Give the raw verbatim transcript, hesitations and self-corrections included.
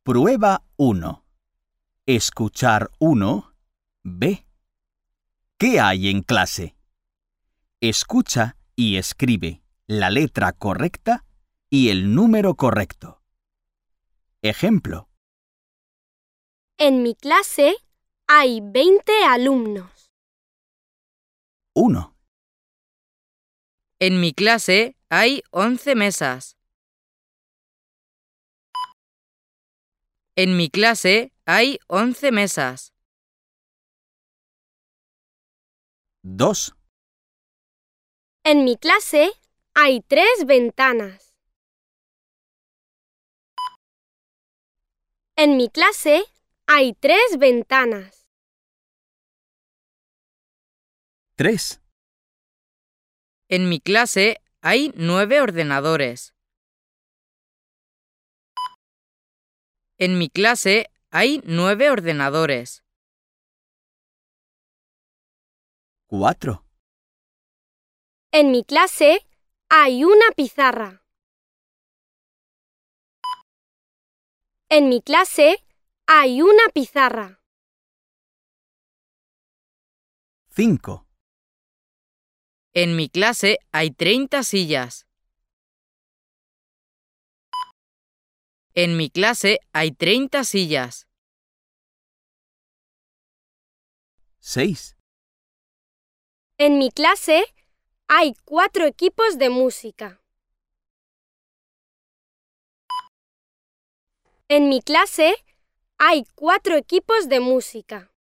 Prueba uno. Escuchar uno. B. ¿Qué hay en clase? Escucha y escribe la letra correcta y el número correcto. Ejemplo. En mi clase hay veinte alumnos. uno. En mi clase hay once mesas. En mi clase hay once mesas. dos. En mi clase hay tres ventanas. En mi clase hay tres ventanas. tres. En mi clase hay nueve ordenadores. En mi clase hay nueve ordenadores. cuatro. En mi clase hay una pizarra. En mi clase hay una pizarra. cinco. En mi clase hay treinta sillas. En mi clase hay treinta sillas. seis. En mi clase hay cuatro equipos de música. En mi clase hay cuatro equipos de música.